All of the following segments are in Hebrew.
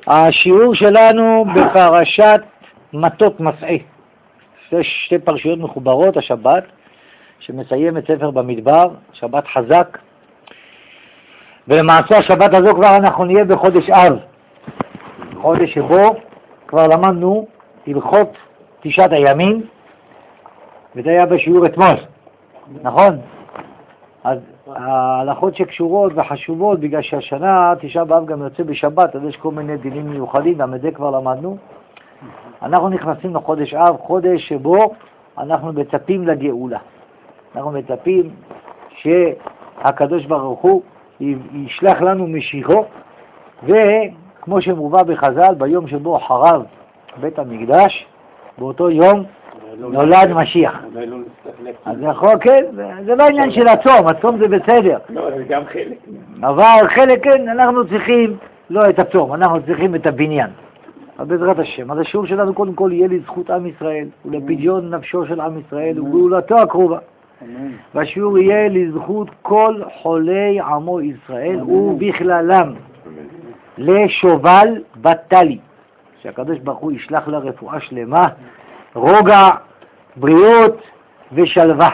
השיעור שלנו בפרשת מטות מסעי. יש שתי פרשיות מחוברות, השבת, שמסיים את ספר במדבר, שבת חזק. ולמעשה השבת הזו כבר אנחנו נהיה בחודש אב, חודש שבו כבר למדנו הלכות תשעת הימים, וזה היה בשיעור אתמול, נכון? אז ההלכות שקשורות וחשובות, בגלל שהשנה תשעה באב גם יוצא בשבת, אז יש כל מיני דינים מיוחדים, גם את זה כבר למדנו. אנחנו נכנסים לחודש אב, חודש שבו אנחנו מצפים לגאולה. אנחנו מצפים שהקדוש ברוך הוא ישלח לנו משיחו, וכמו שמובא בחז"ל, ביום שבו חרב בית המקדש, באותו יום נולד משיח. אז יכול, כן, זה לא עניין של הצום, הצום זה בסדר. לא, זה גם חלק. אבל חלק, כן, אנחנו צריכים לא את הצום, אנחנו צריכים את הבניין. אז בעזרת השם, אז השיעור שלנו קודם כל יהיה לזכות עם ישראל, ולפדיון נפשו של עם ישראל, וגאולתו הקרובה. והשיעור יהיה לזכות כל חולי עמו ישראל, ובכללם לשובל בתלי, שהקדוש ברוך הוא ישלח לה רפואה שלמה, רוגע, בריאות ושלווה.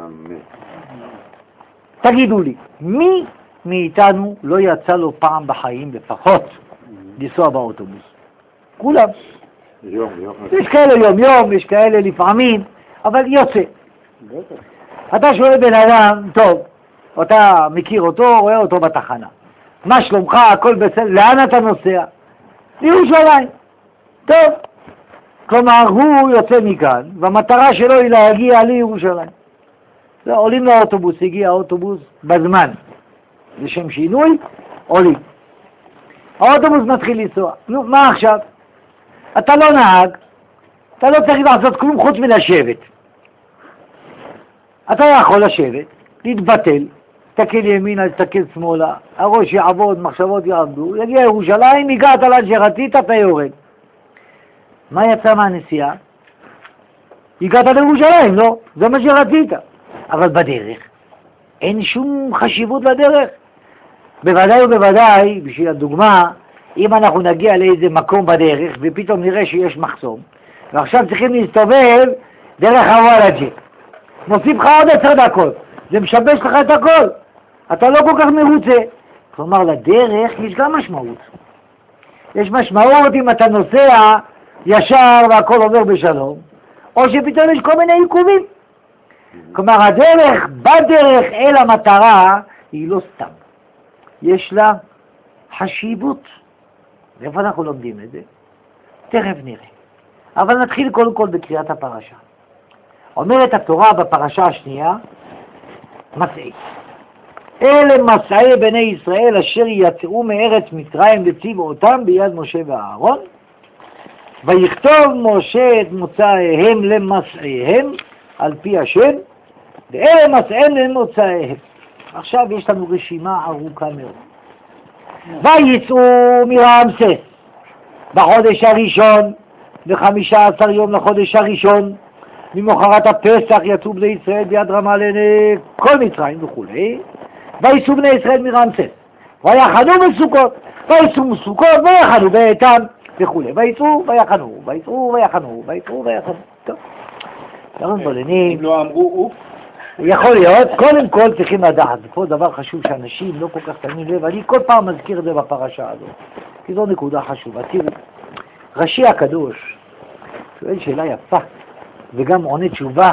תגידו לי, מי מאיתנו לא יצא לו פעם בחיים לפחות לנסוע באוטובוס? כולם. יש כאלה יום יום, יש כאלה לפעמים, אבל יוצא. אתה שואל בן אדם, טוב, אתה מכיר אותו, רואה אותו בתחנה. מה שלומך, הכל בסדר, לאן אתה נוסע? לירושלים. טוב. כלומר, הוא יוצא מכאן, והמטרה שלו היא להגיע לירושלים. עולים לאוטובוס, הגיע האוטובוס בזמן. לשם שינוי, עולים. האוטובוס מתחיל לנסוע. נו, מה עכשיו? אתה לא נהג, אתה לא צריך לעשות כלום חוץ מלשבת. אתה יכול לשבת, להתבטל, תסתכל ימינה, תסתכל שמאלה, הראש יעבוד, מחשבות יעבדו, יגיע לירושלים, הגעת לאן שרצית, אתה יורד. מה יצא מהנסיעה? הגעת לירושלים, לא? זה מה שרצית. אבל בדרך, אין שום חשיבות לדרך. בוודאי ובוודאי, בשביל הדוגמה, אם אנחנו נגיע לאיזה מקום בדרך, ופתאום נראה שיש מחסום, ועכשיו צריכים להסתובב דרך הוואלג'י. מוסיף לך עוד 10 דקות, זה משבש לך את הכל. אתה לא כל כך מרוצה. כלומר, לדרך יש גם משמעות. יש משמעות אם אתה נוסע ישר והכל עובר בשלום, או שפתאום יש כל מיני עיכובים. כלומר, הדרך בדרך אל המטרה היא לא סתם. יש לה חשיבות. ואיפה אנחנו לומדים את זה? תכף נראה. אבל נתחיל קודם כל בקריאת הפרשה. אומרת התורה בפרשה השנייה, מסעי. אלה מסעי בני ישראל אשר יצאו מארץ מצרים וציוו אותם ביד משה ואהרון, ויכתוב משה את מוצאיהם למסעיהם על פי השם, ואלה מסעיהם למוצאיהם. עכשיו יש לנו רשימה ארוכה מאוד. ויצאו מרעמסס בחודש הראשון, ו15 יום לחודש הראשון, ממחרת הפסח יצאו בני ישראל ביד רמה לעיני כל מצרים וכו'. ויצאו בני ישראל מרעמסס, ויחנו בסוכות, ויצאו מסוכות ויחנו באיתן וכו'. ויצאו ויחנו, ויצאו ויחנו, ויצאו ויחנו. טוב. אם לא אמרו אוף. יכול להיות, קודם כל צריכים לדעת, פה דבר חשוב שאנשים לא כל כך שמים לב, אני כל פעם מזכיר את זה בפרשה הזאת, כי זו נקודה חשובה. תראו, רש"י הקדוש שואל שאלה יפה, וגם עונה תשובה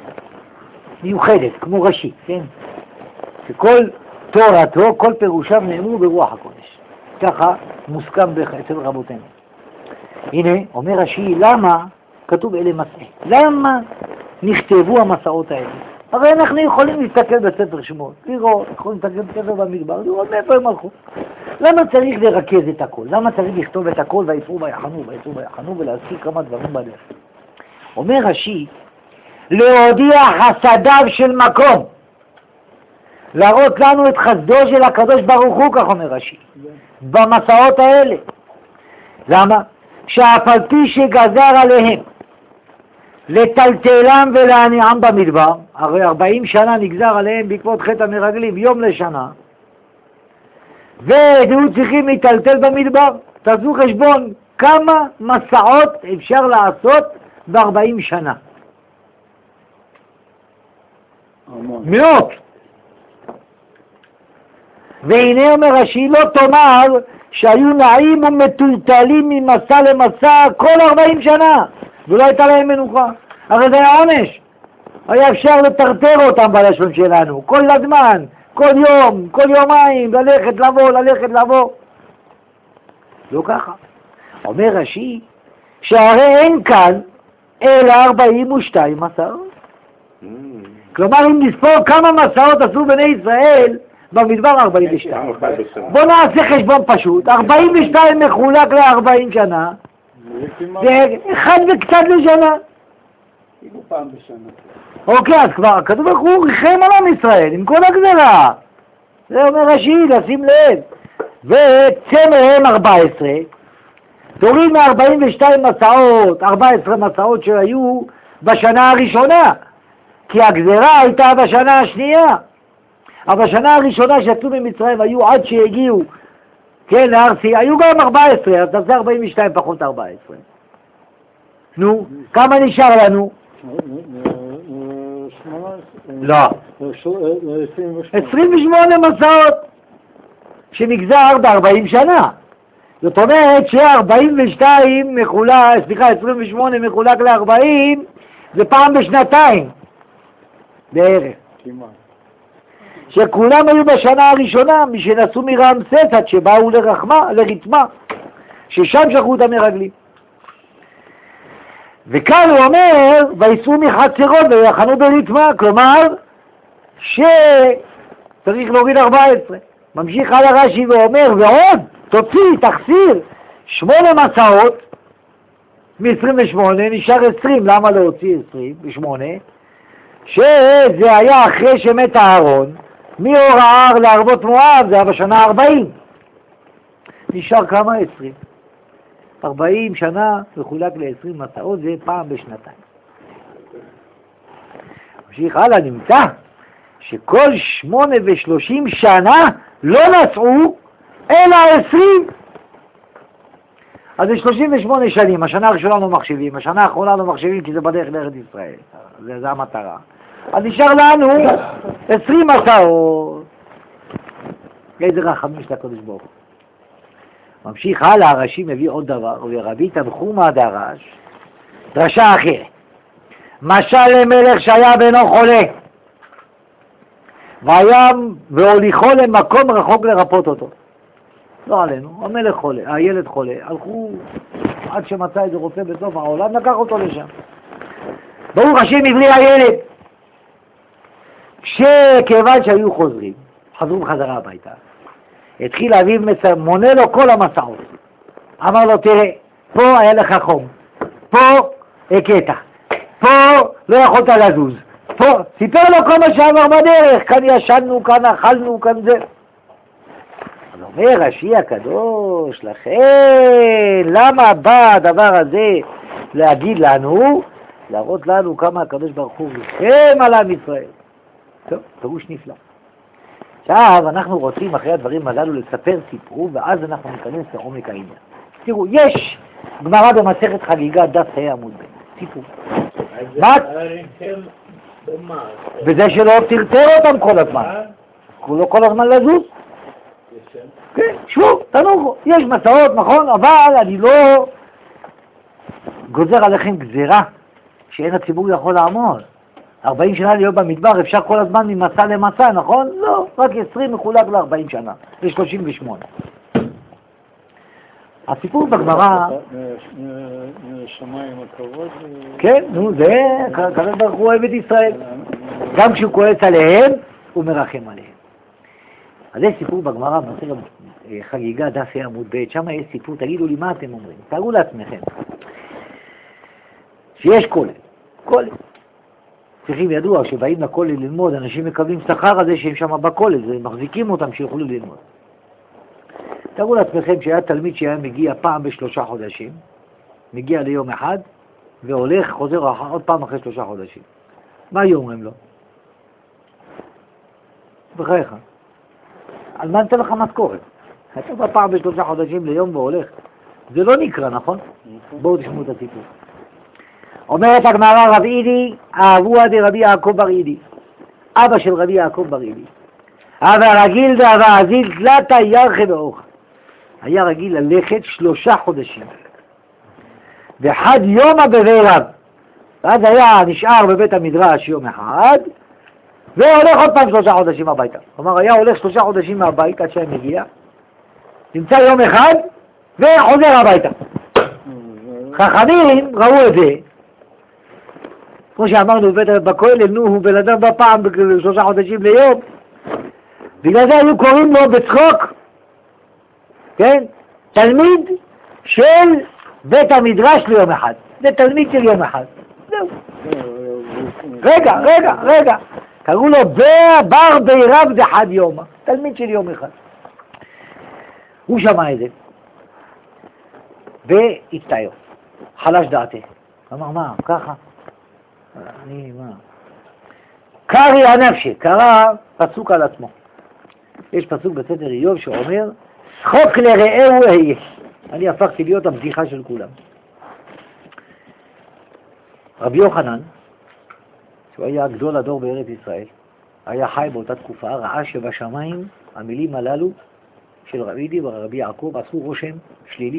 מיוחדת, כמו רש"י, כן? שכל תורתו, כל פירושיו נאמרו ברוח הקודש. ככה מוסכם אצל רבותינו. הנה, אומר רש"י, למה כתוב אלה מסעי? למה נכתבו המסעות האלה? הרי אנחנו יכולים להסתכל בספר שמות, לראות, יכולים להסתכל בספר במדבר, לראות מאיפה הם הלכו. למה צריך לרכז את הכל? למה צריך לכתוב את הכל ויצאו ויחנו, ויצאו ויחנו, ולהזכיר כמה דברים בדרך? אומר רש"י, להודיע חסדיו של מקום, להראות לנו את חסדו של הקדוש ברוך הוא, כך אומר רש"י, במסעות האלה. למה? שאף על פי שגזר עליהם לטלטלם ולהניעם במדבר, הרי 40 שנה נגזר עליהם בעקבות חטא המרגלים, יום לשנה, והיו צריכים להיטלטל במדבר. תעשו חשבון כמה מסעות אפשר לעשות ב-40 שנה. מאות. והנה אומר רש"י, לא תאמר שהיו נעים ומטולטלים ממסע למסע כל 40 שנה, ולא הייתה להם מנוחה. הרי זה היה עונש. היה אפשר לטרטר אותם בלשון שלנו, כל הזמן, כל יום, כל יומיים, ללכת לבוא. לא ככה. אומר רש"י, שהרי אין כאן אלא 42 מסעות. כלומר, אם נספור כמה מסעות עשו בני ישראל, במדבר 42. בוא נעשה חשבון פשוט, 42 מחולק ל-40 שנה, זה אחד וקצת לשנה. כאילו פעם בשנה. אוקיי, אז כבר, כתוב ברוך הוא ריחם על עם ישראל, עם כל הגזרה. זה אומר רש"י, לשים לב. וצא מהם 14, תוריד מ-42 מסעות, 14 מסעות שהיו בשנה הראשונה, כי הגזרה הייתה בשנה השנייה. אבל בשנה הראשונה שיצאו ממצרים היו עד שהגיעו, כן, לארצי, היו גם 14, אז זה 42 פחות 14. נו, כמה נשאר לנו? לא. 28 מסעות שנגזר ב-40 שנה. זאת אומרת ש-42 מחולק, סליחה, 28 מחולק ל-40 זה פעם בשנתיים בערך. שכולם היו בשנה הראשונה, משנסו מרעמסס עד שבאו לרתמה, ששם שכחו את המרגלים. וכאן הוא אומר, ויסעו מחצרות ויחנו ברתמה, כלומר שצריך להוריד 14. ממשיך הלאה רש"י ואומר, ועוד, תחסיר 8 מסעות מ-28, נשאר 20, למה להוציא 28? שזה היה אחרי שמת אהרון, מהוראה לערבות מואב, זה היה בשנה 40. נשאר כמה? 20. 40 שנה מחולק ל-20 מסעות, זה פעם בשנתיים. ממשיך הלאה, נמצא שכל 38 שנה לא נסעו אלא 20. אז זה 38 שנים, השנה הראשונה לא מחשבים, השנה האחרונה לא מחשבים כי זה בדרך לארץ ישראל, זה המטרה. אז נשאר לנו 20 מסעות. איזה רחמים של הקדוש ברוך הוא. ממשיך הלאה, הרש"י מביא עוד דבר, ורבי תנחומא דרש, דרשה אחרת. משל למלך שהיה בנו חולה, והיה והוליכו למקום רחוק לרפות אותו. לא עלינו, המלך חולה, הילד חולה, הלכו עד שמצא איזה רופא בסוף העולם, לקח אותו לשם. ברוך השם עברי הילד. כיוון שהיו חזרו בחזרה הביתה, התחיל אביו מונה לו כל המסעות. אמר לו, תראה, פה היה לך חום, פה הקטע, פה לא יכולת לזוז, פה, סיפר לו כל מה שעבר בדרך, כאן ישנו, כאן אכלנו, כאן זה. אז אומר רש"י הקדוש, לכן, למה בא הדבר הזה להגיד לנו, להראות לנו כמה הקדוש ברוך הוא ריחם על עם ישראל. טוב, פירוש נפלא. עכשיו אנחנו רוצים אחרי הדברים הללו לספר סיפור, ואז אנחנו ניכנס לעומק העניין. תראו, יש גמרא במסכת חגיגה דף ה' עמוד ב', סיפור. מה? וזה שלא טרטר אותם כל הזמן. לא כל הזמן לזוז. כן, שבו, תנוחו. יש מסעות, נכון, אבל אני לא גוזר עליכם גזירה שאין הציבור יכול לעמוד. 40 שנה להיות במדבר, אפשר כל הזמן ממסע למסע, נכון? לא, רק 20 מחולק ל-40 שנה, זה 38. הסיפור בגמרא... שמיים הקרבות? כן, נו, זה, הקדוש ברוך הוא אוהב את ישראל. גם כשהוא כועס עליהם, הוא מרחם עליהם. אז יש סיפור בגמרא, במסכת חגיגה דף ה' עמוד ב', שם יש סיפור, תגידו לי מה אתם אומרים, תארו לעצמכם. שיש כולל. צריכים ידוע שבאים לכולל ללמוד, אנשים מקבלים שכר על זה שהם שם בכולל, זה מחזיקים אותם שיוכלו ללמוד. תראו לעצמכם שהיה תלמיד שהיה מגיע פעם ב3 חודשים, מגיע ליום אחד, והולך, חוזר עוד פעם אחרי 3 חודשים. מה היו אומרים לו? בחייך. על מה נתן לך משכורת? אתה בא פעם ב3 חודשים ליום והולך. זה לא נקרא, נכון? בואו תשמעו את הסיפור. אומרת הגמרא, רב אידי, אהבוה דרבי יעקב בר אידי. אבא של רבי יעקב בר אידי. אבל רגיל דאבה עזיל תלתה ירחה באורך. היה רגיל ללכת 3 חודשים. ואחד יומא בבירב. ואז היה נשאר בבית המדרש יום אחד, והולך עוד פעם 3 חודשים הביתה. כלומר, היה הולך 3 חודשים מהבית עד שהם מגיע, נמצא יום אחד, וחוזר הביתה. חכמים ראו את זה, כמו שאמרנו בכולל, נו, הוא בן אדם בפעם 3 חודשים ליום, בגלל זה היו קוראים לו בצחוק, כן? תלמיד של בית המדרש ליום אחד. זה תלמיד של יום אחד. זהו. רגע. קראו לו בר בירב דחד יומא. תלמיד של יום אחד. הוא שמע את זה. והצטער. חלש דעתי. אמר, מה? ככה? מה? קרי הנפשי. קרא פסוק על עצמו. יש פסוק בספר איוב שאומר, צחוק לרעהו אהיה. אני הפכתי להיות הבדיחה של כולם. רבי יוחנן, שהוא היה גדול הדור בארץ ישראל, היה חי באותה תקופה, ראה שבשמיים המילים הללו של רבי אידי ורבי יעקב עשו רושם שלילי.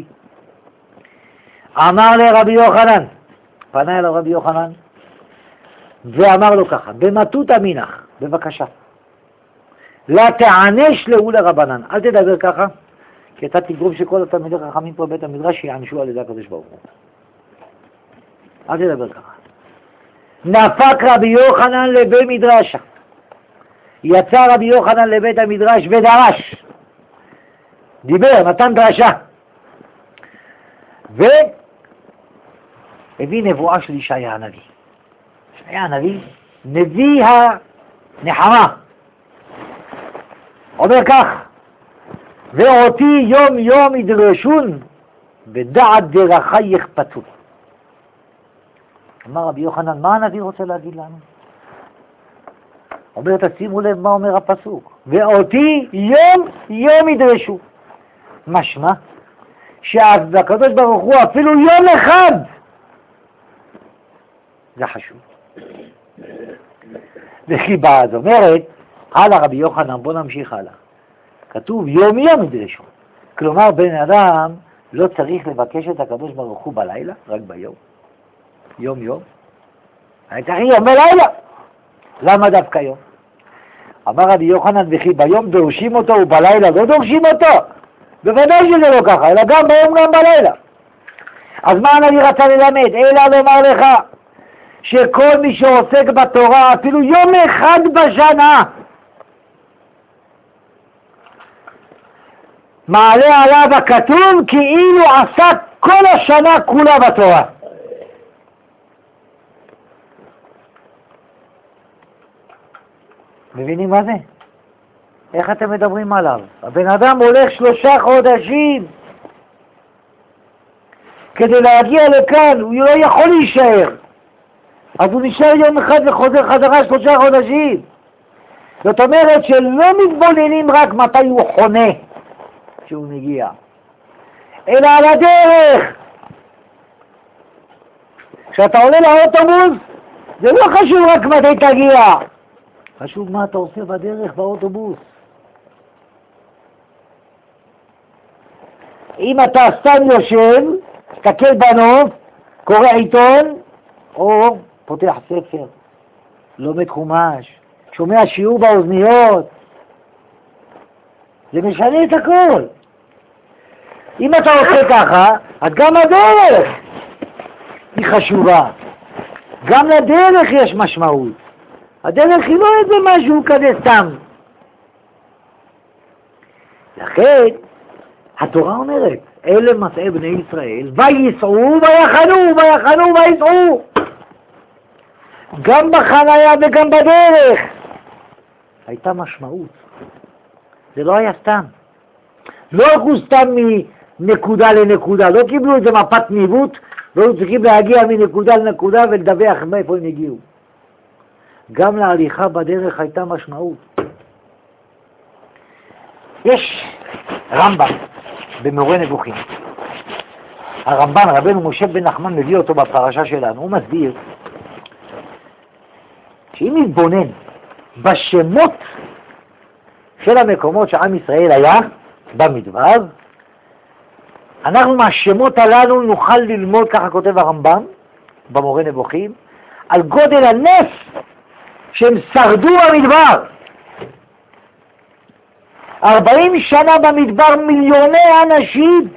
אמר לרבי יוחנן, פנה אל רבי יוחנן, ואמר לו ככה, במטות המינך, בבקשה, לא תענש לו לרבנן, אל תדבר ככה, כי אתה תגרום שכל התלמידי חכמים פה בבית המדרש יענשו על ידי הקדוש ברוך הוא. אל תדבר ככה. נפק רבי יוחנן לבית מדרשה. יצא רבי יוחנן לבית המדרש ודרש. דיבר, נתן דרשה. והביא נבואה של ישעיה הנביא. ישעיה הנביא, נביא הנחמה. אומר כך, ואותי יום יום ידרשון, ודעת דרכי יחפצו. אמר רבי יוחנן, מה הנביא רוצה להגיד לנו? אומר, תשימו לב מה אומר הפסוק. ואותי יום יום ידרשו. משמע, שהקדוש ברוך הוא אפילו יום אחד, זה חשוב. וחיבה, זאת אומרת, הלאה רבי יוחנן, בוא נמשיך הלאה. כתוב יום יום ידרשו. כלומר, בן אדם לא צריך לבקש את הקדוש ברוך הוא בלילה, רק ביום. יום יום. אני צריך יום בלילה. למה דווקא יום? אמר רבי יוחנן, וכי ביום דורשים אותו ובלילה לא דורשים אותו. בוודאי שזה לא ככה, אלא גם ביום גם בלילה. אז מה הנביא רצה ללמד? אלא לומר לך שכל מי שעוסק בתורה אפילו יום אחד בשנה מעלה עליו הכתוב כאילו עשה כל השנה כולה בתורה. מבינים מה זה? איך אתם מדברים עליו? הבן אדם הולך 3 חודשים כדי להגיע לכאן, הוא לא יכול להישאר. אז הוא נשאר יום אחד וחוזר חזרה 3 חודשים. זאת אומרת שלא מתבוננים רק מתי הוא חונה כשהוא מגיע, אלא על הדרך. כשאתה עולה לאוטובוס, זה לא חשוב רק מתי תגיע. חשוב מה אתה עושה בדרך באוטובוס. אם אתה סתם יושב, תסתכל בנוף, קורא עיתון, או פותח ספר, לומד חומש, שומע שיעור באוזניות, זה משנה את הכל. אם אתה עושה ככה, אז גם הדרך היא חשובה. גם לדרך יש משמעות. הדרך היא לא איזה משהו כזה סתם. לכן, התורה אומרת, אלה מסעי בני ישראל, ויסעו ויחנו, ויחנו ויסעו. גם בחניה וגם בדרך. הייתה משמעות. זה לא היה סתם. לא הלכו סתם מנקודה לנקודה, לא קיבלו איזה מפת ניווט, לא צריכים להגיע מנקודה לנקודה ולדווח מאיפה הם הגיעו. גם להליכה בדרך הייתה משמעות. יש רמב"ם במורה נבוכים. הרמב"ן, רבנו משה בן נחמן, מביא אותו בפרשה שלנו. הוא מסביר שאם נתבונן בשמות של המקומות שעם ישראל היה במדבר, אנחנו מהשמות הללו נוכל ללמוד, ככה כותב הרמב"ם במורה נבוכים, על גודל הנס שהם שרדו במדבר. 40 שנה במדבר, מיליוני אנשים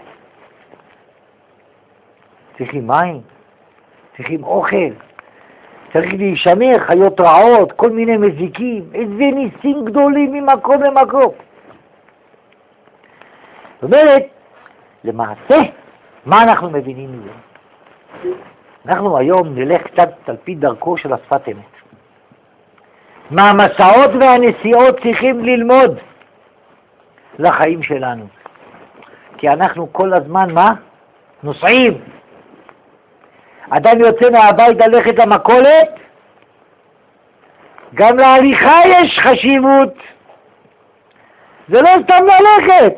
צריכים מים, צריכים אוכל, צריך להישמר, חיות רעות, כל מיני מזיקים, איזה ניסים גדולים ממקום למקום. זאת אומרת, למעשה, מה אנחנו מבינים מזה? אנחנו היום נלך קצת על פי דרכו של השפת אמת. מהמסעות והנסיעות צריכים ללמוד לחיים שלנו. כי אנחנו כל הזמן, מה? נוסעים. אדם יוצא מהבית ללכת למכולת, גם להליכה יש חשיבות. זה לא סתם ללכת.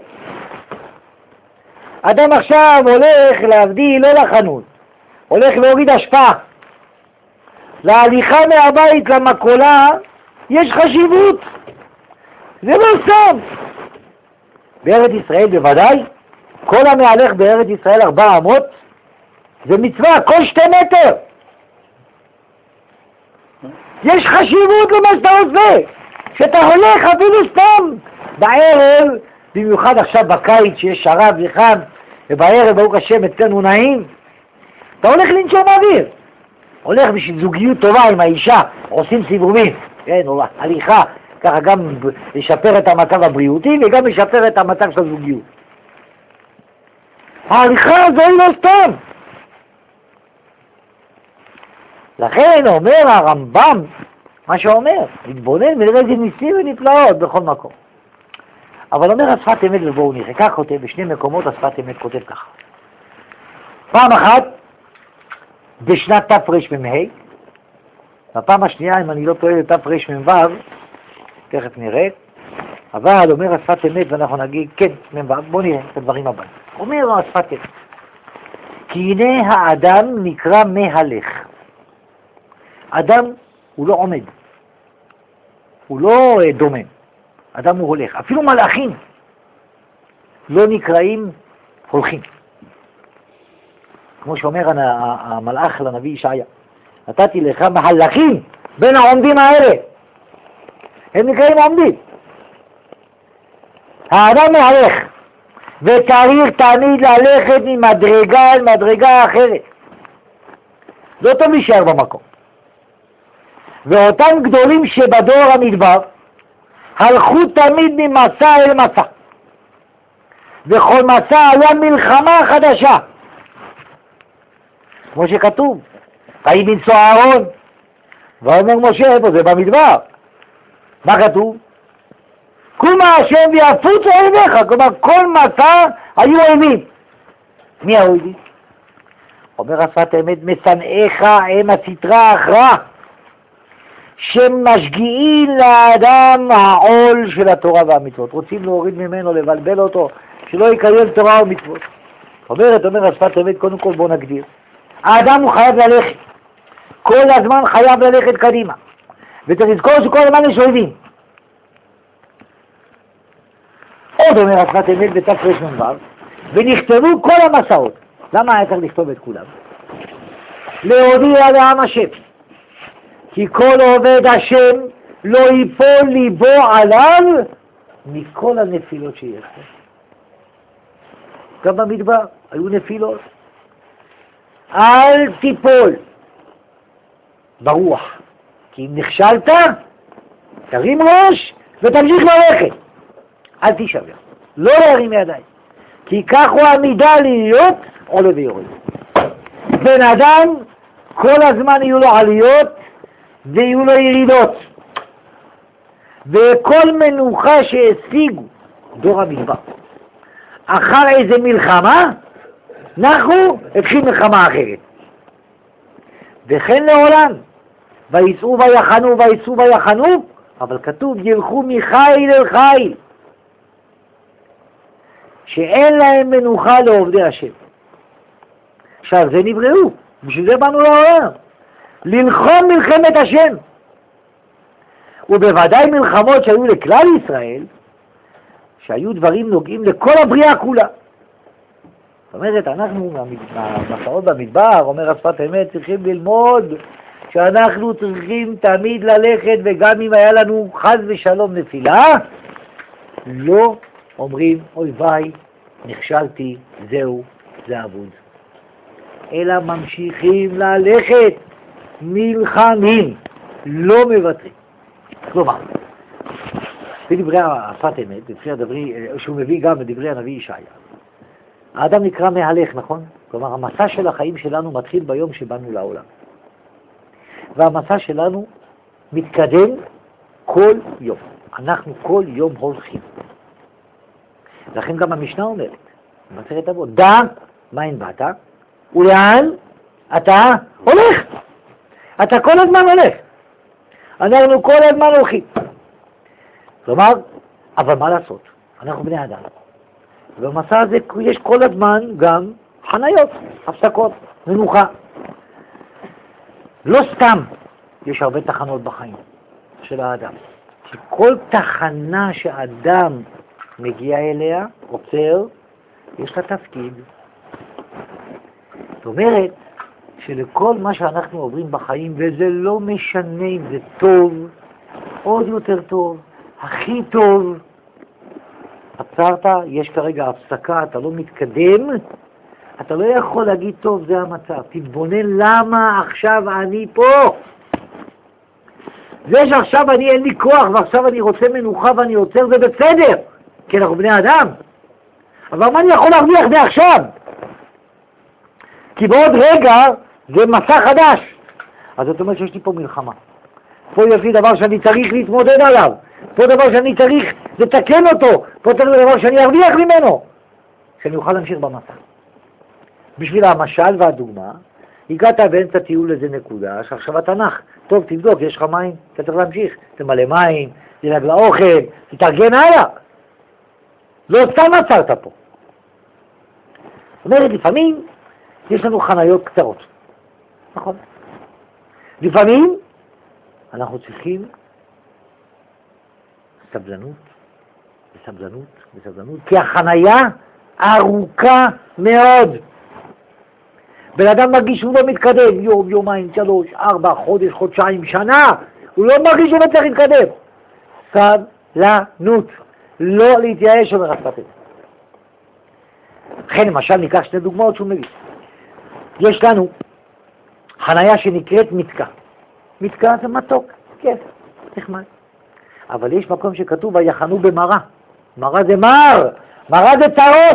אדם עכשיו הולך להבדיל, לא לחנות, הולך להוריד השפעה. להליכה מהבית למכולה יש חשיבות. זה לא סתם. בארץ ישראל בוודאי, כל המהלך בארץ ישראל 400, זה מצווה, כל 2 מטר. יש חשיבות למה שאתה עושה. שאתה הולך אפילו סתם בערב, במיוחד עכשיו בקיץ שיש שרב וחם, ובערב ברוך השם אצלנו נעים, אתה הולך לנשום אוויר. הולך בשביל זוגיות טובה עם האישה, עושים סיבובים, כן, או הליכה, ככה גם לשפר את המצב הבריאותי וגם לשפר את המצב של הזוגיות. ההליכה הזו היא לא סתם. לכן אומר הרמב"ם, מה שאומר, להתבונן ונראה איזה ניסים ונפלאות בכל מקום. אבל אומר השפת אמת, ובואו נראה, כך כותב, בשני מקומות השפת אמת כותב ככה. פעם אחת, בשנת תרמ"ה, בפעם השנייה, אם אני לא טועה, תרמ"ו, תכף נראה, אבל אומר השפת אמת, ואנחנו נגיד, כן, בואו נראה את הדברים הבאים. אומר השפת אמת, כי הנה האדם נקרא מהלך. אדם הוא לא עומד, הוא לא דומה, אדם הוא הולך. אפילו מלאכים לא נקראים הולכים. כמו שאומר המלאך לנביא ישעיה, נתתי לך מהלכים בין העומדים האלה, הם נקראים עומדים. האדם מהלך, וצריך תמיד ללכת ממדרגה אל מדרגה אחרת. לא טוב להישאר במקום. ואותם גדולים שבדור המדבר הלכו תמיד ממסע אל מסע, וכל מסע היה מלחמה חדשה, כמו שכתוב, ויהי בנשוא אהרון, ואומר משה, איפה זה? במדבר. מה כתוב? קומה השם ויפוצו אויביך. כלומר כל מסע היו אויבים. מי האויבים? אומר השפת אמת, משנאיך הם הסטרה האחרונה, שמשגיעים לאדם העול של התורה והמצוות, רוצים להוריד ממנו, לבלבל אותו, שלא יקיים תורה ומצוות. אומר השפת אמת, קודם כל בוא נגדיר, האדם הוא חייב ללכת, כל הזמן חייב ללכת קדימה, וצריך לזכור שכל הזמן יש אויבים. עוד אומר השפת אמת בתרמ"ו, ונכתבו כל המסעות. למה היה צריך לכתוב את כולם? להודיע לעם השם, כי כל עובד השם לא ייפול ליבו עליו מכל הנפילות שיש. גם במדבר היו נפילות. אל תיפול ברוח, כי אם נכשלת, תרים ראש ותמשיך ללכת. אל תישבר, לא להרים ידיים, כי כך הוא עמידה להיות עולה ויורד. בן אדם כל הזמן יהיו לו עליות ויהיו לו ירידות, וכל מנוחה שהשיגו דור המדבר אחר איזה מלחמה, נחו, התחיל מלחמה אחרת. וכן לעולם, ויצאו ויחנו ויצאו ויחנו, אבל כתוב ילכו מחיל אל חיל. שאין להם מנוחה לעובדי השם. עכשיו זה נבראו, בשביל זה באנו לעולם, ללחום מלחמת השם. ובוודאי מלחמות שהיו לכלל ישראל, שהיו דברים נוגעים לכל הבריאה כולה. זאת אומרת, אנחנו מהמסעות במדבר, אומר השפת אמת, צריכים ללמוד שאנחנו צריכים תמיד ללכת, וגם אם היה לנו חס ושלום נפילה, לא אומרים, אוי ויי, נכשלתי, זהו, זה אבוד. אלא ממשיכים ללכת, נלחמים, לא מוותרים. כלומר, בדברי השפת אמת, שהוא מביא גם בדברי הנביא ישעיה, האדם נקרא מהלך, נכון? כלומר, המסע של החיים שלנו מתחיל ביום שבאנו לעולם. והמסע שלנו מתקדם כל יום. אנחנו כל יום הולכים. לכן גם המשנה אומרת, במסכת אבות, דע מאין באת ולאן אתה הולך. אתה כל הזמן הולך. אנחנו כל הזמן הולכים. כלומר, אבל מה לעשות? אנחנו בני אדם. ובמסע הזה יש כל הזמן גם חניות, הפסקות, מנוחה. לא סתם יש הרבה תחנות בחיים של האדם. שכל תחנה שאדם מגיע אליה, עוצר, יש לה תפקיד. זאת אומרת שלכל מה שאנחנו עוברים בחיים, וזה לא משנה אם זה טוב, עוד יותר טוב, הכי טוב, עצרת, יש כרגע הפסקה, אתה לא מתקדם, אתה לא יכול להגיד, טוב, זה המצב. תתבונן למה עכשיו אני פה. זה שעכשיו אין לי כוח, ועכשיו אני רוצה מנוחה ואני עוצר, זה בסדר, כי אנחנו בני אדם. אבל מה אני יכול להרוויח זה עכשיו? כי בעוד רגע זה מסע חדש. אז זאת אומרת שיש לי פה מלחמה. פה יש לי דבר שאני צריך להתמודד עליו. פה דבר שאני צריך לתקן אותו. פה צריך דבר שאני ארוויח ממנו. שאני אוכל להמשיך במסע. בשביל המשל והדוגמה, הגעת באמצע טיול לזה נקודה, שעכשיו התנ"ך, טוב תבדוק, יש לך מים, אתה צריך להמשיך, תמלא מים, תלך לאוכל, תתארגן הלאה. לא סתם עצרת פה. זאת אומרת, לפעמים יש לנו חניות קצרות. נכון. לפעמים אנחנו צריכים סבלנות, וסבלנות, וסבלנות, כי החניה ארוכה מאוד. בן אדם מרגיש שהוא לא מתקדם, יום, יומיים, 3, 4, חודש, חודשיים, שנה, הוא לא מרגיש שהוא לא צריך להתקדם. סבלנות, לא להתייאש, אומר השפת אמת. לכן למשל ניקח שתי דוגמאות שהוא מביא. יש לנו חניה שנקראת מתקה. מתקה זה מתוק, כן, נחמד. אבל יש מקום שכתוב ויחנו במרה. מרה זה מר, מרה זה צרות.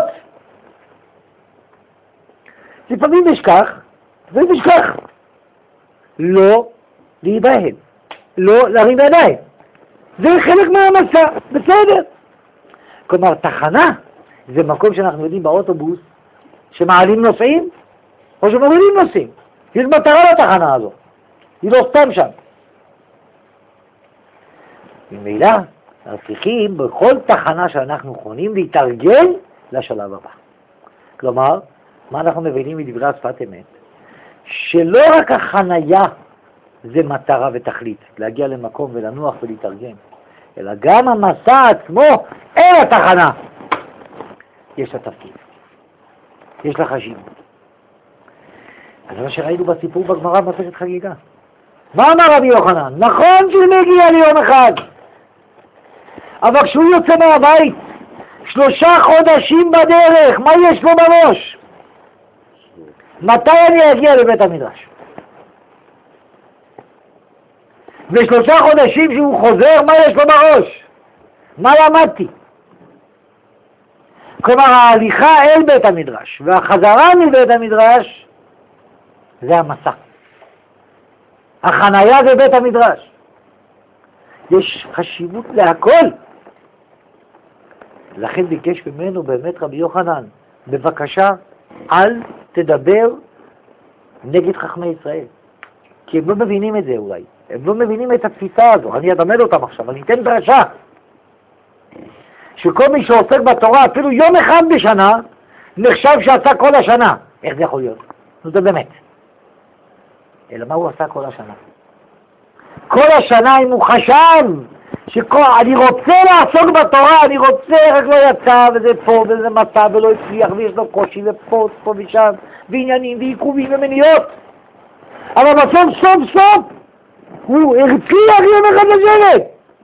לפעמים יש כך, לפעמים יש כך. לא להיבהל, לא להרים ידיים. זה חלק מהמסע, בסדר. כלומר, תחנה זה מקום שאנחנו יודעים באוטובוס שמעלים נוסעים או שמורידים נוסעים. יש מטרה לתחנה הזו. היא לא סתם שם. ממילא, אנחנו צריכים בכל תחנה שאנחנו חונים להתארגן לשלב הבא. כלומר, מה אנחנו מבינים מדברי השפת אמת? שלא רק החנייה זה מטרה ותכלית, להגיע למקום ולנוח ולהתארגן, אלא גם המסע עצמו אל התחנה. יש לה תפקיד, יש לה חשיבות. אז מה שראינו בסיפור בגמרא במסכת חגיגה. מה אמר רבי יוחנן? נכון שמגיע לי יום אחד, אבל כשהוא יוצא מהבית 3 חודשים בדרך, מה יש לו בראש? מתי אני אגיע לבית המדרש? ו3 חודשים שהוא חוזר, מה יש לו בראש? מה למדתי? כלומר, ההליכה אל בית המדרש והחזרה מבית המדרש זה המסע. החנייה זה בית המדרש. יש חשיבות להכל. לכן ביקש ממנו באמת רבי יוחנן, בבקשה, אל תדבר נגד חכמי ישראל. כי הם לא מבינים את זה אולי. הם לא מבינים את התפיסה הזו. אני אדמד אותם עכשיו, אני אתן דרשה. שכל מי שעוסק בתורה אפילו יום אחד בשנה, נחשב שעשה כל השנה. איך זה יכול להיות? נו זה באמת. אלא מה הוא עשה כל השנה? כל השנה אם הוא חשב אני רוצה לעסוק בתורה, אני רוצה, רק לא יצא, וזה פה, וזה מסע, ולא הצליח, ויש לו קושי, ופה ושם, ועניינים, ועיכובים, ומניות. אבל בסוף, סוף, הוא הרציח יום אחד לשבת.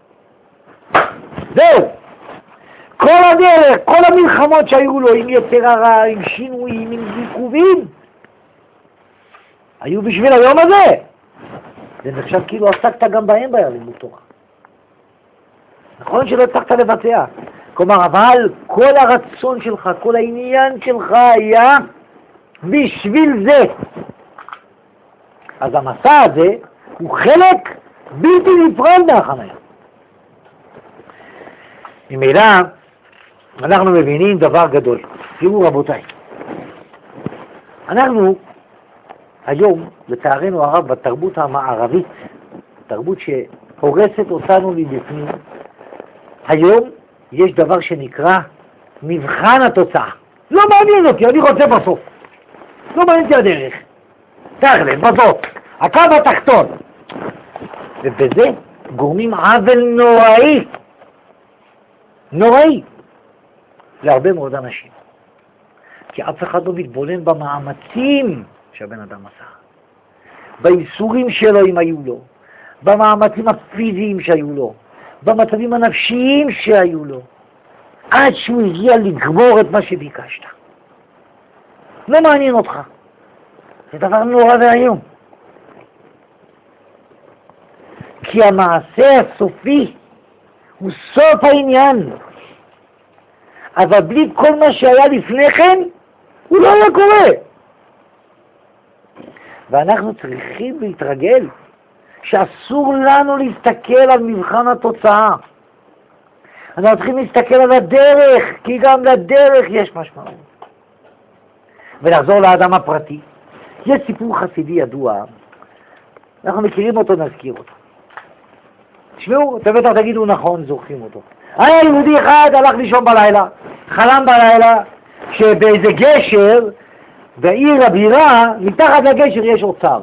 זהו. כל הדרך, כל המלחמות שהיו לו, עם יצר הרע, עם שינויים, עם עיכובים, היו בשביל היום הזה. זה נחשב כאילו עסקת גם בהם בלימוד תורה. נכון שלא הצלחת לבצע. כלומר, אבל כל הרצון שלך, כל העניין שלך היה בשביל זה. אז המסע הזה הוא חלק בלתי נפרד מהחניה. ממילא אנחנו מבינים דבר גדול. תראו רבותיי, אנחנו היום, לצערנו הרב, בתרבות המערבית, תרבות שהורסת אותנו מבפנים, היום יש דבר שנקרא מבחן התוצאה. לא מעניין אותי, אני רוצה בסוף. לא מעניין אותי הדרך. תכל'ה, בסוף, הקו התחתון. ובזה גורמים עוול נוראי להרבה מאוד אנשים. כי אף אחד לא מתבונן במאמצים שהבן אדם עשה. בייסורים שלו אם היו לו, במאמצים הפיזיים שהיו לו, במצבים הנפשיים שהיו לו, עד שהוא הגיע לגמור את מה שביקשת. לא מעניין אותך. זה דבר נורא והיום. כי המעשה הסופי הוא סוף העניין. אבל בלי כל מה שהיה לפני כן, הוא לא היה קורה. ואנחנו צריכים להתרגל שאסור לנו להסתכל על מבחן התוצאה. אנחנו צריכים להסתכל על הדרך, כי גם לדרך יש משמעות. ולחזור לאדם הפרטי. יש סיפור חסידי ידוע, אנחנו מכירים אותו, נזכיר אותו. תשמעו, אתם בטח תגידו נכון, זוכרים אותו. היה יהודי אחד הלך לישון בלילה, חלם בלילה שבאיזה גשר, בעיר הבירה, מתחת לגשר יש אוצר.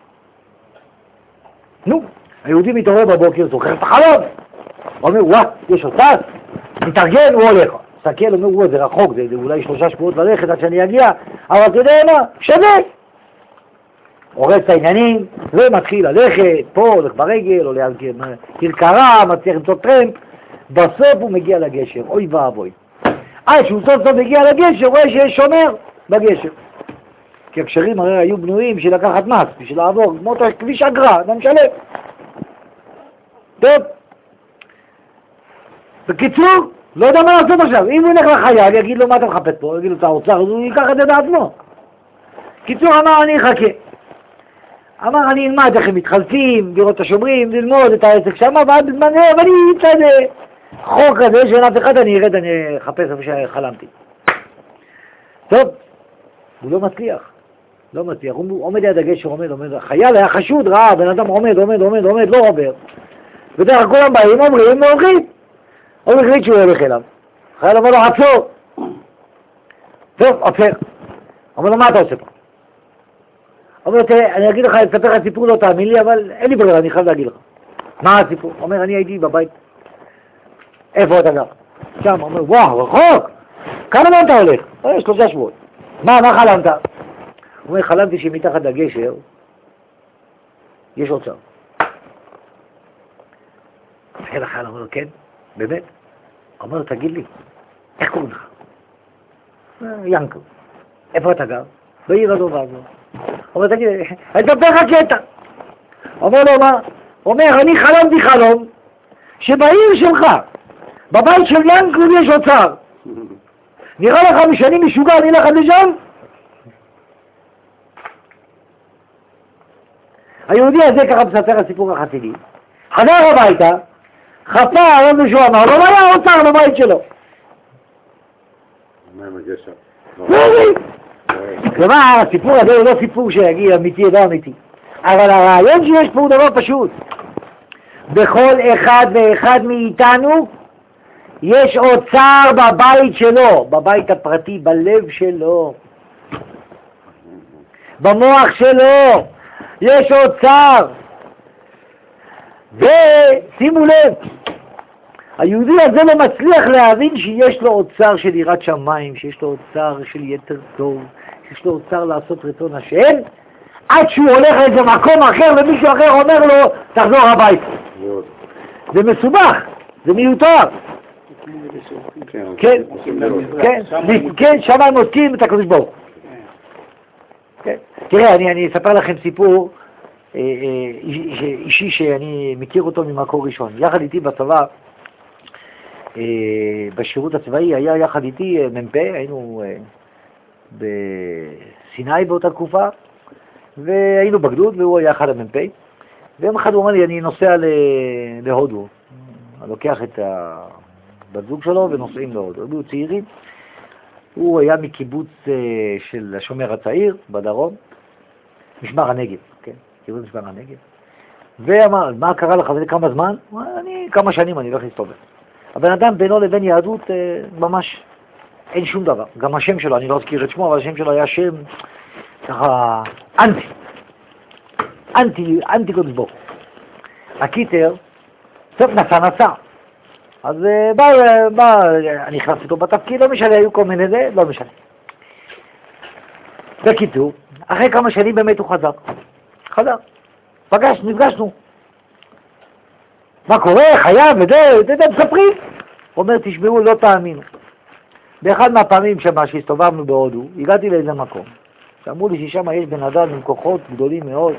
נו, היהודי מתעורר בבוקר, זוכר את החלום. הוא אומר, וואה, יש אוצר? מתארגן, הוא הולך. סתכל, אומר, וואה, זה רחוק, זה אולי 3 שבועות ללכת עד שאני אגיע, אבל אתה יודע מה, שווה. הורס את העניינים, ומתחיל ללכת, פה, הולך ברגל, עולה על כרכרה, מצליח למצוא טרמפ, בסוף הוא מגיע לגשר, אוי ואבוי. עד שהוא סוף מגיע לגשר, רואה שיש שומר בגשר. כי הקשרים הרי היו בנויים בשביל לקחת מס, בשביל לעבור, כמו אותו כביש אגרה, אתה משלם. טוב. בקיצור, לא יודע מה לעשות עכשיו. אם הוא ילך לחייל, יגיד לו מה אתה מחפש פה, יגיד לו את האוצר, אז הוא ייקח את זה בעצמו. קיצור, אמר אני אחכה. אמר אני אלמד איך הם מתחלפים, לראות את השומרים, ללמוד את העסק שם, ועד בזמן זה, ואני אמצא את זה. חוק כזה שאין אף אחד, אני ארד, אני אחפש איפה שחלמתי. טוב, הוא לא מצליח. לא מצליח, הוא עומד ליד הגשר, עומד, החייל היה חשוד, ראה, בן אדם עומד, לא עובר. ודרך כולם באים, אומרים, הוא החליט שהוא הולך אליו. החייל אומר לו, עצור. טוב, עוצר. אומר לו, מה אתה עושה פה? אומר, תראה, אני אגיד לך, אני אספר לך סיפור, לא תאמין לי, אבל אין לי ברירה, אני חייב להגיד לך. מה הסיפור? אומר, אני הייתי בבית. איפה אתה גר? שם, אומר, וואו, רחוק. כמה זמן אתה הולך? 3 שבועות. מה חלמת? הוא אומר, חלמתי שמתחת לגשר יש אוצר. תגיד החייל, אומר לו, כן, באמת? אומר לו, תגיד לי, איך קוראים לך? ינקו. איפה אתה גר? בעיר הדובה הזו. אומר, תגיד, אני אספר לך קטע. אומר לו, מה? אומר, אני חלמתי חלום שבעיר שלך, בבית של ינקו יש אוצר. נראה לך שאני משוגע, אני אלך עד לשם? היהודי הזה ככה מספר הסיפור החסידי. חזר הביתה, חפה על מישהו אמר לו, מה היה האוצר בבית שלו? מה עם הגשר? כלומר, הסיפור הזה הוא לא סיפור שיגיע אמיתי או לא אמיתי. אבל הרעיון שיש פה הוא דבר פשוט. בכל אחד ואחד מאיתנו יש אוצר בבית שלו, בבית הפרטי, בלב שלו, במוח שלו, יש אוצר. ושימו לב, היהודי הזה לא מצליח להבין שיש לו אוצר של יראת שמיים, שיש לו אוצר של יתר טוב, שיש לו אוצר לעשות רצון השם, עד שהוא הולך לאיזה מקום אחר ומישהו אחר אומר לו, תחזור הביתה. זה מסובך, זה מיותר. כן, כן, שם הם עוסקים את הקדוש ברוך הוא. תראה, אני אספר לכם סיפור אישי שאני מכיר אותו ממקור ראשון. יחד איתי בצבא, בשירות הצבאי, היה יחד איתי מ"פ, היינו בסיני באותה תקופה, והיינו בגדוד, והוא היה אחד המ"פ. ויום אחד הוא אומר לי, אני נוסע להודו. אני לוקח את הבת זוג שלו ונוסעים להודו. היו צעירים. הוא היה מקיבוץ של השומר הצעיר בדרום, משמר הנגב, כן? קיבוץ משמר הנגב. ואמר, מה קרה לך? זה כמה זמן? כמה שנים אני הולך להסתובב. הבן אדם בינו לבין יהדות ממש אין שום דבר. גם השם שלו, אני לא אזכיר את שמו, אבל השם שלו היה שם ככה אנטי קודש ברוך. הקיטר, טוב, נסע. אז אני הכנסתי אותו בתפקיד, לא משנה, היו כל מיני זה, לא משנה. בקיצור, אחרי כמה שנים באמת הוא חזר. נפגשנו. מה קורה? חייב, מספרים. הוא אומר, תשמעו, לא תאמינו. באחד מהפעמים שהסתובבנו בהודו, הגעתי לאיזה מקום. שאמרו לי ששם יש בן אדם עם כוחות גדולים מאוד.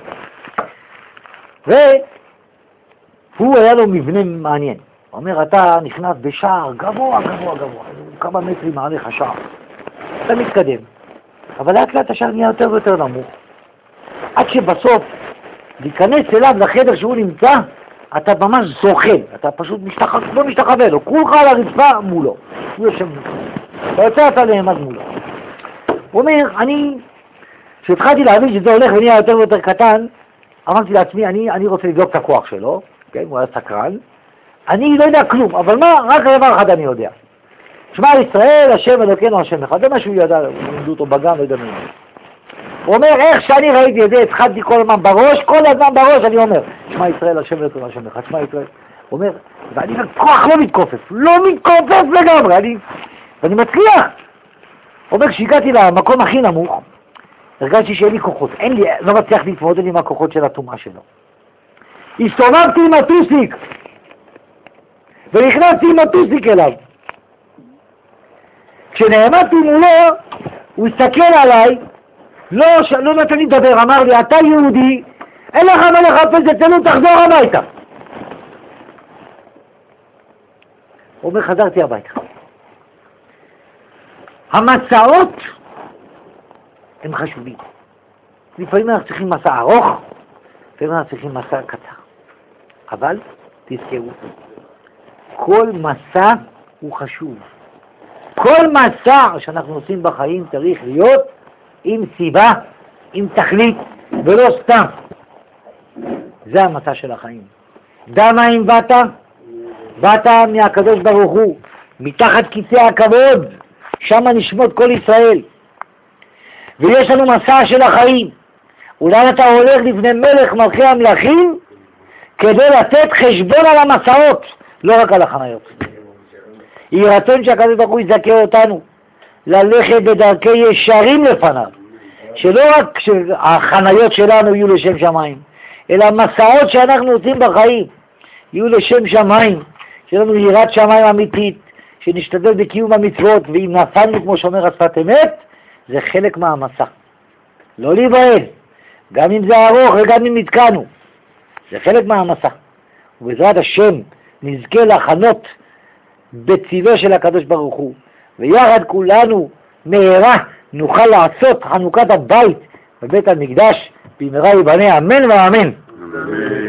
והוא היה לו מבנה מעניין. הוא אומר, אתה נכנס בשער גבוה, כמה מטרים מעליך השער. אתה מתקדם. אבל לאט לאט השער נהיה יותר ויותר נמוך. עד שבסוף, להיכנס אליו לחדר שהוא נמצא, אתה ממש זוחל. אתה פשוט לא משתחווה לו. כולך על הרצפה מולו. הוא יושב מולו. אתה יוצא, אתה נעמד מולו. הוא אומר, כשהתחלתי להבין שזה הולך ונהיה יותר ויותר קטן, אמרתי לעצמי, אני רוצה לבדוק את הכוח שלו. כן, הוא היה סקרן. אני לא יודע כלום, אבל רק דבר אחד אני יודע. שמע ישראל, השם אלוקינו, השם אחד. זה מה שהוא ידע, לימדו אותו בגן, לא יודע מי. הוא אומר, איך שאני ראיתי את זה, התחלתי כל הזמן בראש, אני אומר, שמע ישראל, השם אלוקינו, השם אחד, שמע ישראל. הוא אומר, ואני בכוח לא מתכופף לגמרי, ואני מצליח. הוא אומר, כשהגעתי למקום הכי נמוך, הרגשתי שאין לי כוחות, לא מצליח להתמודד עם הכוחות של הטומאה שלו. הסתובבתי עם הטוסיק, ונכנסתי עם הטוסיק אליו. כשנעמדתי מולו, הוא הסתכל עליי, לא נתן לי לדבר, אמר לי, אתה יהודי, אין לך מה לחפש אצלנו, תחזור הביתה. הוא אומר, חזרתי הביתה. המסעות הם חשובים. לפעמים אנחנו צריכים מסע ארוך, לפעמים אנחנו צריכים מסע קצר. אבל תזכרו, כל מסע הוא חשוב. כל מסע שאנחנו עושים בחיים צריך להיות עם סיבה, עם תכלית, ולא סתם. זה המסע של החיים. דמה אם באת מהקדוש ברוך הוא, מתחת כיסא הכבוד, שם נשמות כל ישראל. ויש לנו מסע של החיים. אולי אתה הולך לפני מלך מלכי המלכים, כדי לתת חשבון על המסעות, לא רק על החניות. יהי רצון שהקדוש ברוך הוא יזכה אותנו ללכת בדרכי ישרים לפניו, שלא רק שהחניות שלנו יהיו לשם שמיים, אלא המסעות שאנחנו עושים בחיים יהיו לשם שמיים, שיהיה לנו יראת שמיים אמיתית, שנשתדל בקיום המצוות, ואם נפלנו כמו שאומר השפת אמת, זה חלק מהמסע. לא להיבהל, גם אם זה ארוך וגם אם נתקענו, זה חלק מהמסע. ובעזרת השם נזכה לחנות בצילו של הקדוש ברוך הוא, ויחד כולנו מהרה נוכל לעשות חנוכת הבית בבית המקדש, במהרה ייבנה, אמן ואמן.